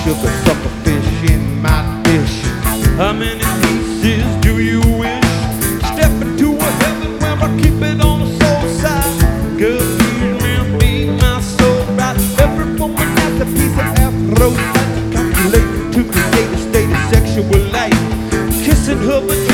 sugar sucker fish in my dish. How many pieces do you wish? Step into a heaven where I keep it on the soul side. Girl, please man, be my soul right. Every woman has a piece of afro. Calculated to create a state of sexual life. Kissing her vagina